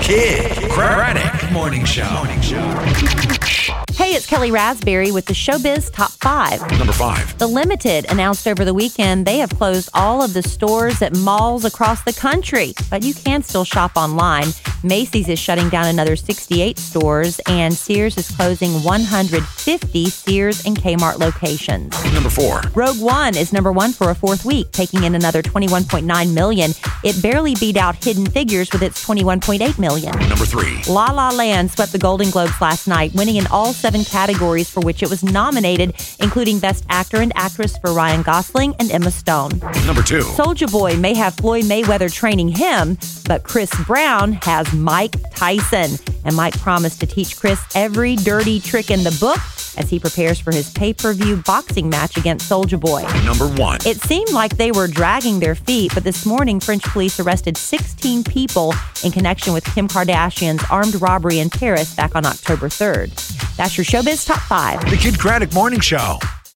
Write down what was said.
Kid Craddock Morning Show. Hey, it's Kelly Raspberry with the Showbiz Top 5. Number 5. The Limited announced over the weekend they have closed all of the stores at malls across the country, but you can still shop online. Macy's is shutting down another 68 stores, and Sears is closing 150 Sears and Kmart locations. Number 4. Rogue One is number 1 for a fourth week, taking in another $21.9 million. It barely beat out Hidden Figures with its $21.8 million. Number 3. La La Land swept the Golden Globes last night, winning in all 7 categories for which it was nominated, including Best Actor and Actress for Ryan Gosling and Emma Stone. Number 2. Soulja Boy may have Floyd Mayweather training him, but Chris Brown has Mike Tyson. And Mike promised to teach Chris every dirty trick in the book as he prepares for his pay-per-view boxing match against Soulja Boy. Number 1. It seemed like they were dragging their feet, but this morning, French police arrested 16 people in connection with Kim Kardashian's armed robbery in Paris back on October 3rd. That's your Showbiz Top 5. The Kid Craddock Morning Show.